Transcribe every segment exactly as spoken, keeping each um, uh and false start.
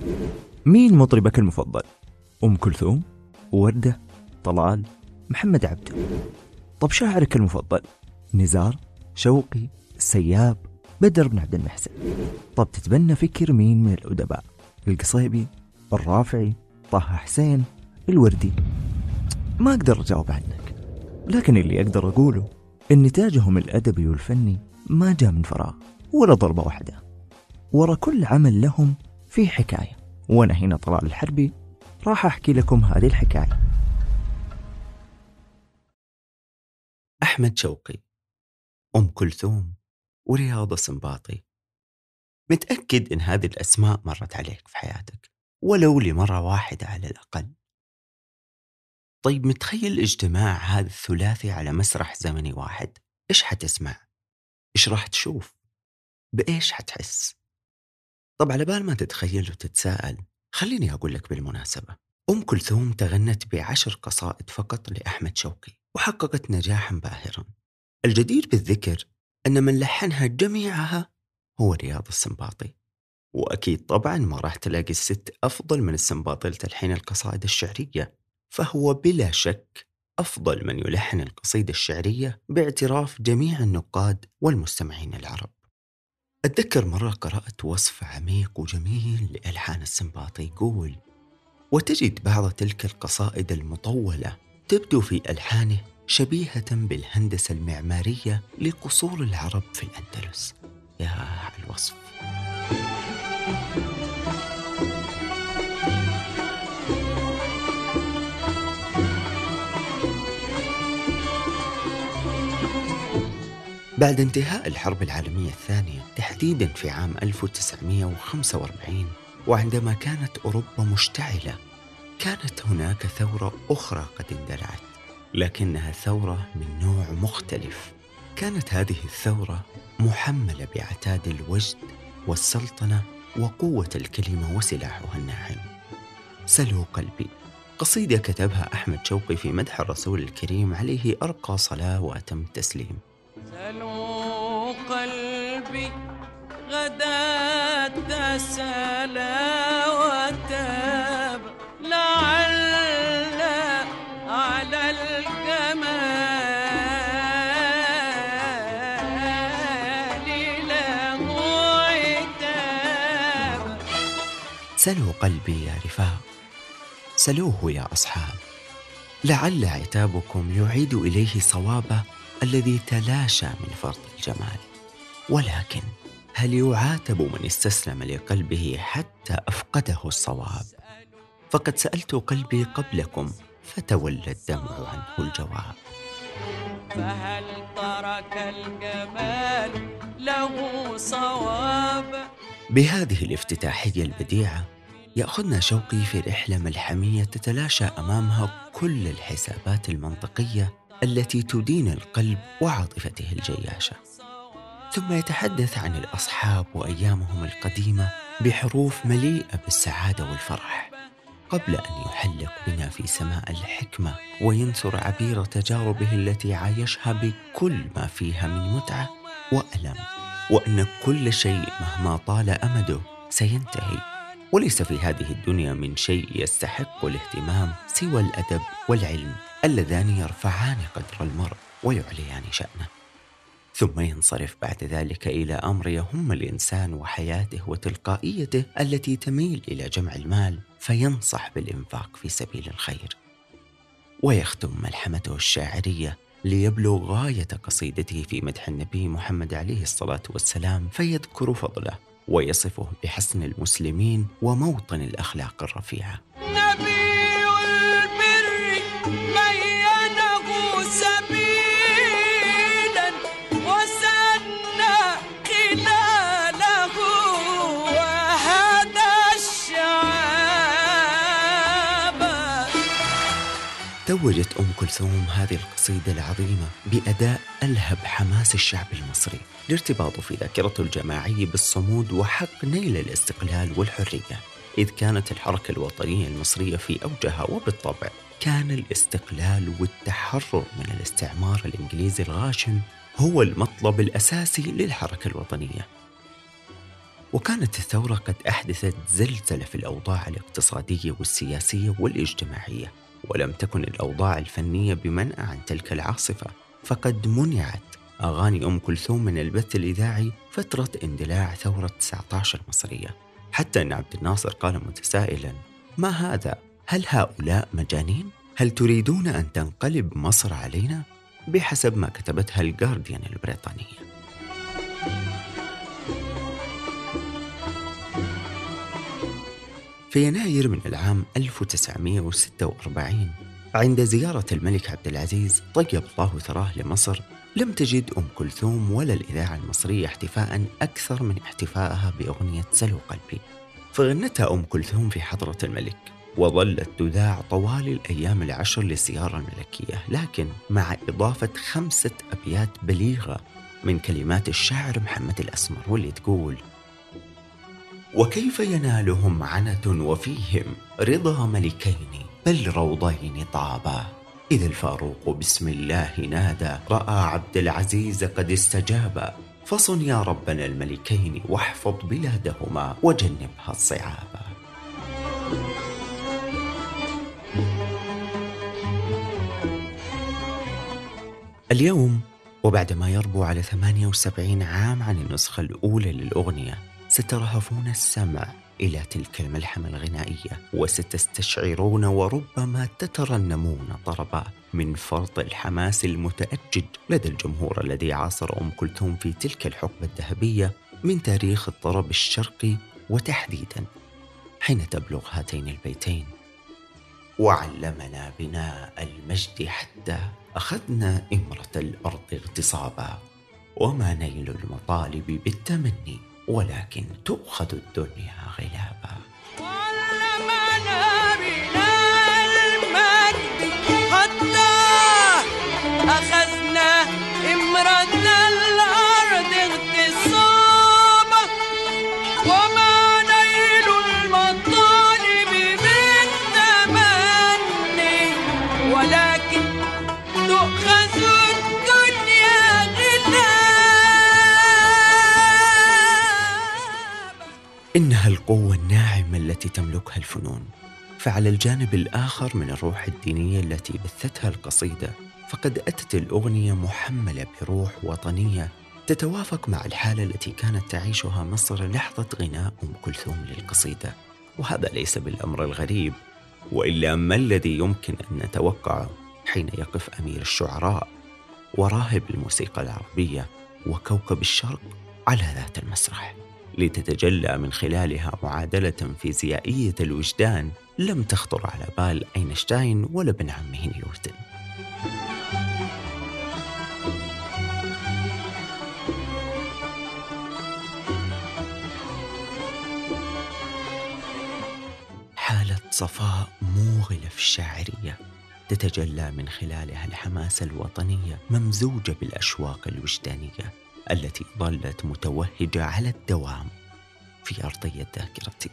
مين مطربك المفضل؟ أم كلثوم؟ وردة؟ طلال؟ محمد عبده؟ طب شاعرك المفضل؟ نزار؟ شوقي؟ السياب؟ بدر بن عبد المحسن؟ طب تتبنى فكر مين من الأدباء؟ القصيبي؟ الرافعي؟ طه حسين؟ الوردي؟ ما أقدر أجاوب عنك، لكن اللي أقدر أقوله إن تاجهم الأدبي والفني ما جاء من فراغ ولا ضربة واحدة. ورا كل عمل لهم في حكاية، وأنا هنا طلال الحربي راح أحكي لكم هذه الحكاية. أحمد شوقي، أم كلثوم، ورياض السنباطي. متأكد إن هذه الأسماء مرت عليك في حياتك ولو لمرة واحدة على الأقل. طيب متخيل اجتماع هذا الثلاثي على مسرح زمني واحد؟ إيش حتسمع؟ إيش راح تشوف؟ بإيش حتحس؟ طب على بال ما تتخيل وتتساءل، خليني أقول لك بالمناسبة، أم كلثوم تغنت بعشر قصائد فقط لأحمد شوقي وحققت نجاحا باهرا. الجدير بالذكر أن من لحنها جميعها هو رياض السنباطي، وأكيد طبعا ما راح تلاقي الست أفضل من السنباطي لتلحين القصائد الشعرية، فهو بلا شك أفضل من يلحن القصيدة الشعرية باعتراف جميع النقاد والمستمعين العرب. أتذكر مرة قرأت وصف عميق وجميل لألحان السنباطي يقول: وتجد بعض تلك القصائد المطولة تبدو في ألحانه شبيهة بالهندسة المعمارية لقصور العرب في الأندلس. يا على الوصف. بعد انتهاء الحرب العالمية الثانية، تحديدا في عام ألف وتسعمائة وخمسة وأربعين، وعندما كانت أوروبا مشتعلة، كانت هناك ثورة أخرى قد اندلعت، لكنها ثورة من نوع مختلف. كانت هذه الثورة محملة بعتاد الوجد والسلطنة وقوة الكلمة وسلاحها الناعم. سلوا قلبي، قصيدة كتبها أحمد شوقي في مدح الرسول الكريم عليه أرقى صلاة وأتم تسليم. سلوا قلبي غداة سلا وتاب، لعل على الجمال له عتاب. سلوا قلبي يا رفاق، سلوه يا أصحاب، لعل عتابكم يعيد إليه صوابه الذي تلاشى من فرط الجمال. ولكن هل يعاتب من استسلم لقلبه حتى أفقده الصواب؟ فقد سألت قلبي قبلكم فتولى الدمع عنه الجواب. فهل ترك الجمال له صواب؟ بهذه الافتتاحية البديعة يأخذنا شوقي في رحلة ملحمية تتلاشى أمامها كل الحسابات المنطقية التي تدين القلب وعاطفته الجياشة، ثم يتحدث عن الأصحاب وأيامهم القديمة بحروف مليئة بالسعادة والفرح، قبل أن يحلق بنا في سماء الحكمة وينثر عبير تجاربه التي عايشها بكل ما فيها من متعة وألم، وأن كل شيء مهما طال أمده سينتهي، وليس في هذه الدنيا من شيء يستحق الاهتمام سوى الأدب والعلم اللذان يرفعان قدر المرء ويعليان شأنه. ثم ينصرف بعد ذلك إلى أمر يهم الإنسان وحياته وتلقائيته التي تميل إلى جمع المال، فينصح بالإنفاق في سبيل الخير. ويختم ملحمته الشاعرية ليبلغ غاية قصيدته في مدح النبي محمد عليه الصلاة والسلام، فيذكر فضله ويصفه بحسن المسلمين وموطن الأخلاق الرفيعة. توجت أم كلثوم هذه القصيدة العظيمة بأداء ألهب حماس الشعب المصري لارتباطه في ذاكرته الجماعية بالصمود وحق نيل الاستقلال والحرية، إذ كانت الحركة الوطنية المصرية في أوجها، وبالطبع كان الاستقلال والتحرر من الاستعمار الإنجليزي الغاشم هو المطلب الأساسي للحركة الوطنية. وكانت الثورة قد أحدثت زلزلة في الأوضاع الاقتصادية والسياسية والاجتماعية، ولم تكن الأوضاع الفنية بمنأى عن تلك العاصفة، فقد منعت أغاني أم كلثوم من البث الإذاعي فترة اندلاع ثورة تسعة عشر المصرية، حتى أن عبد الناصر قال متسائلا: ما هذا؟ هل هؤلاء مجانين؟ هل تريدون أن تنقلب مصر علينا؟ بحسب ما كتبتها الجارديان البريطانية. في يناير من العام ألف وتسعمائة وستة وأربعين، عند زيارة الملك عبد العزيز طيب الله ثراه لمصر، لم تجد أم كلثوم ولا الإذاعة المصرية احتفاء أكثر من احتفائها بأغنية سلو قلبي، فغنتها أم كلثوم في حضرة الملك، وظلت تذاع طوال الأيام العشر للزيارة الملكية، لكن مع إضافة خمسة أبيات بليغة من كلمات الشاعر محمد الأسمر، واللي تقول: وكيف ينالهم عنة وفيهم رضا ملكين بل روضين طابا، إذا الفاروق بسم الله نادى رأى عبد العزيز قد استجابا، فصن يا ربنا الملكين واحفظ بلادهما وجنبها الصعابا. اليوم وبعدما يربو على ثمانية وسبعين عام عن النسخة الأولى للأغنية، سترهفون السمع إلى تلك الملحمة الغنائية، وستستشعرون وربما تترنمون طربا من فرط الحماس المتأجج لدى الجمهور الذي عاصر أم كلثوم في تلك الحقبة الذهبية من تاريخ الطرب الشرقي، وتحديدا حين تبلغ هاتين البيتين: وعلمنا بناء المجد حتى أخذنا إمرة الأرض اغتصابا، وما نيل المطالب بالتمني ولكن تؤخذ الدنيا غلابا. وعلمنا بناء المجد حتى أخذنا إمرة الأرض اغتصابا، وما نيل المطالب بالتمني ولكن تؤخذ الدنيا غلابا. إنها القوة الناعمة التي تملكها الفنون، فعلى الجانب الآخر من الروح الدينية التي بثتها القصيدة، فقد أتت الأغنية محملة بروح وطنية تتوافق مع الحالة التي كانت تعيشها مصر لحظة غناء أم كلثوم للقصيدة، وهذا ليس بالأمر الغريب، وإلا ما الذي يمكن أن نتوقعه حين يقف أمير الشعراء وراهب الموسيقى العربية وكوكب الشرق على ذات المسرح، لتتجلى من خلالها معادلة فيزيائية الوجدان لم تخطر على بال أينشتاين ولا ابن عمه نيوتن. حالة صفاء موغلة في الشاعرية تتجلى من خلالها الحماسة الوطنية ممزوجة بالأشواق الوجدانية التي ظلت متوهجة على الدوام في أرضية ذاكرتي.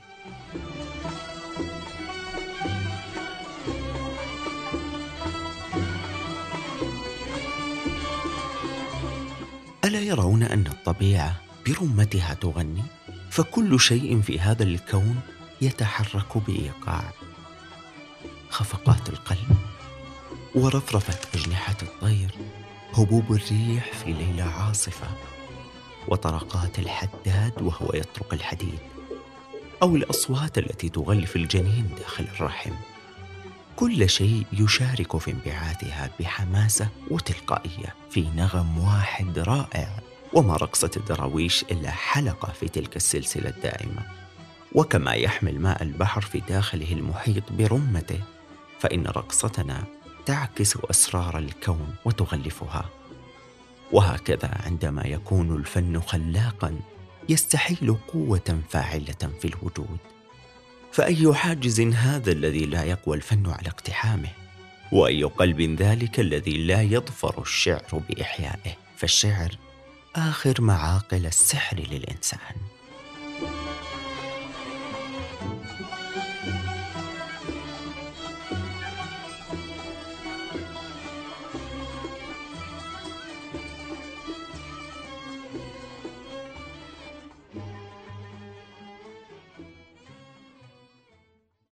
ألا يرون أن الطبيعة برمتها تغني؟ فكل شيء في هذا الكون يتحرك بإيقاع، خفقات القلب ورفرفة أجنحة الطير، هبوب الريح في ليلة عاصفة، وطرقات الحداد وهو يطرق الحديد، أو الأصوات التي تغلف الجنين داخل الرحم. كل شيء يشارك في انبعاثها بحماسة وتلقائية في نغم واحد رائع، وما رقصة الدراويش إلا حلقة في تلك السلسلة الدائمة. وكما يحمل ماء البحر في داخله المحيط برمته، فإن رقصتنا تعكس أسرار الكون وتغلفها. وهكذا عندما يكون الفن خلاقا يستحيل قوة فاعلة في الوجود، فأي حاجز هذا الذي لا يقوى الفن على اقتحامه، وأي قلب ذلك الذي لا يظفر الشعر بإحيائه، فالشعر آخر معاقل السحر للإنسان.